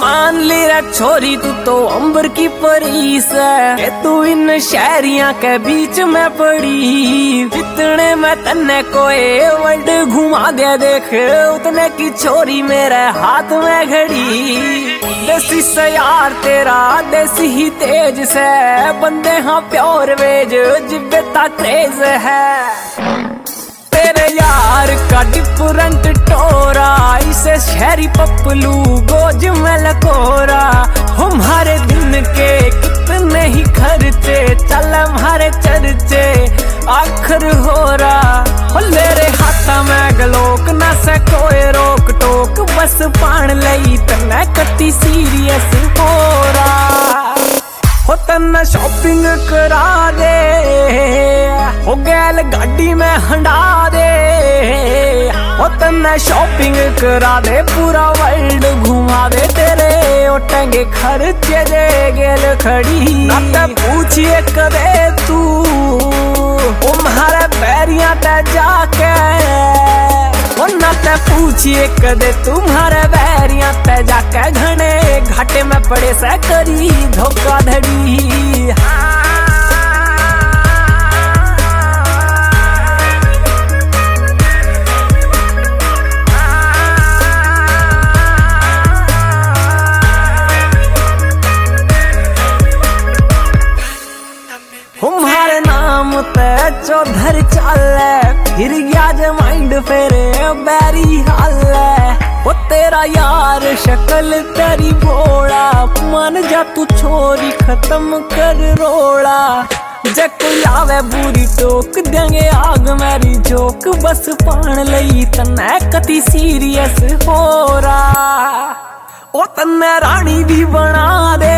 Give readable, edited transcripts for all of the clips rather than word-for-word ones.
मान ली रे छोरी तू तो अंबर की परी से, तू इन शहरिया के बीच में पड़ी। जितने मैं तन्ने कोई वर्ल्ड घुमा दे देख, उतने की छोरी मेरे हाथ में घड़ी। देसी से यार तेरा देसी ही तेज से, बंदे हाँ प्योर वेज जिब्बेता क्रेज है। तेरे यार का डिफरेंट टोरा, इसे शहरी पपलू गोज में लकोरा। हमारे दिन के कितने ही खर्चे, चल हमारे चर्चे आखिर हो रहा। मेरे हाथा में गलोक न से कोई रोक टोक, बस पान लई तने कती सीरियस हो रहा। हो तन्ने शॉपिंग करा दे, हो गैल गाड़ी में हंडा दे। हो तन्ने शॉपिंग करा दे, पूरा वर्ल्ड घुमा दे। तेरे ओटेंगे खर्चे दे गेल खड़ी, ना ते पूछिए कदे तू तुम्हारे पैरिया ते जाके। वो ना ते पूछिए कदे तुम्हारे बैरिया ते जाके, घने घाटे में पड़े से करी धोखाधड़ी। तुम्हारे नाम ते चौधर चाले, फिर गया जे माइंड फेरे बैरी हाले। वो तेरा यार शक्ल तेरी भोला, मान जा तू छोरी खत्म कर रोड़ा। जे कोई आवे बुरी टोक देंगे आग मेरी जोक, बस पान लई तन्ने कती सीरियस हो रहा। ओ तन्ने रानी भी बना दे,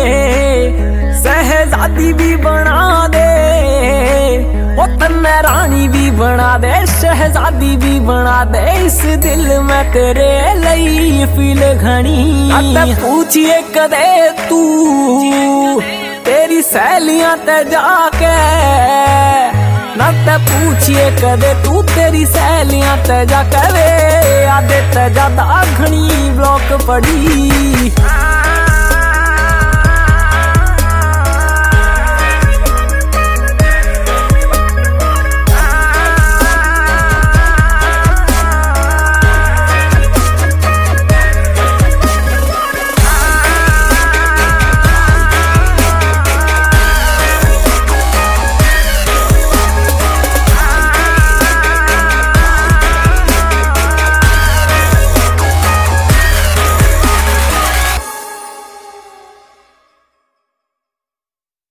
शहजादी भी बना दे। ओ तन्ने रानी भी बना दे, शहजादी भी बना दे। इस दिल में तेरे लई फील घनी, अते पूछिए कदे तू तेरी सहेलियां ते जाके। ना ते पूछिए कदे तू तेरी सहेलियां ते जाके, वे आदे ते ज्यादा घनी ब्लॉक पड़ी।